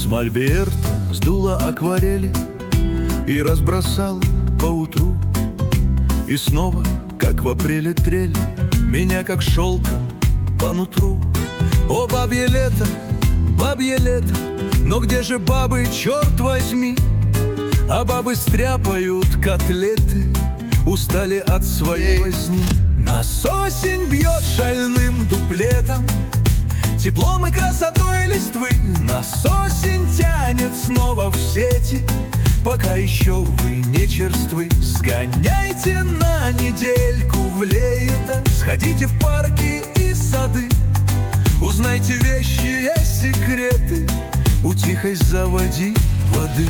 С мольберта сдула акварели и разбросала поутру. И снова, как в апреле трель, меня как шелком по нутру. О, бабье лето, но где же бабы, черт возьми? А бабы стряпают котлеты, устали от своей возни. Нас осень бьет шальным дуплетом, теплом и красотой листвы. Нас осень тянет снова в сети, пока еще вы не черствы. Сгоняйте на недельку в лето, сходите в парки и сады, узнайте вещи и секреты у тихой заводи воды.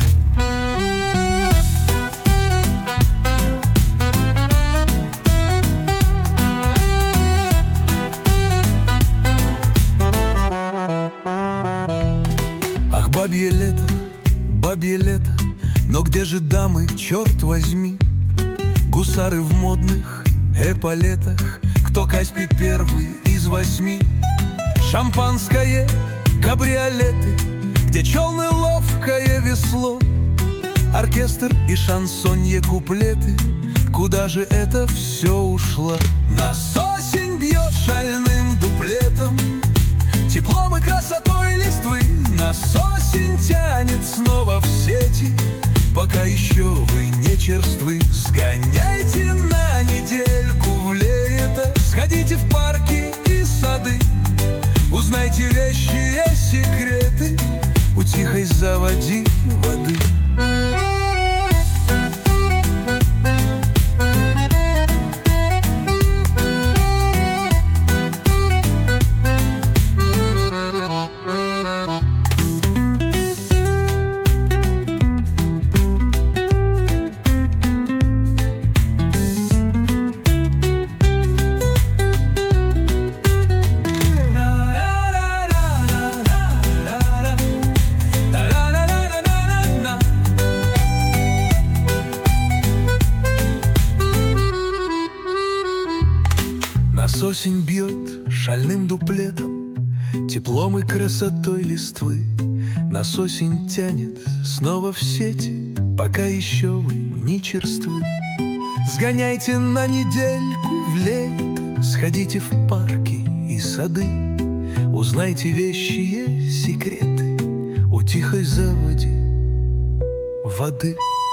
Ах, бабье лето, но где же дамы, черт возьми? Гусары в модных эполетах, кто Каспий первый из 8. Шампанское, кабриолеты, где челны ловкое весло, оркестр и шансонье куплеты. Куда же это все ушло? Нас осень бьет шальным дуплетом, теплом и красотой листвы. Нас осень тянет снова в сети, пока еще вы не черствы. Сгоняйте на недельку в лето, сходите в парки и сады, узнайте вещи и секреты у тихой заводи воды. Нас осень бьет шальным дуплетом, теплом и красотой листвы. Нас осень тянет снова в сети, пока еще вы не черствы. Сгоняйте на недельку в лето, сходите в парки и сады, узнайте вещи и секреты у тихой заводи воды.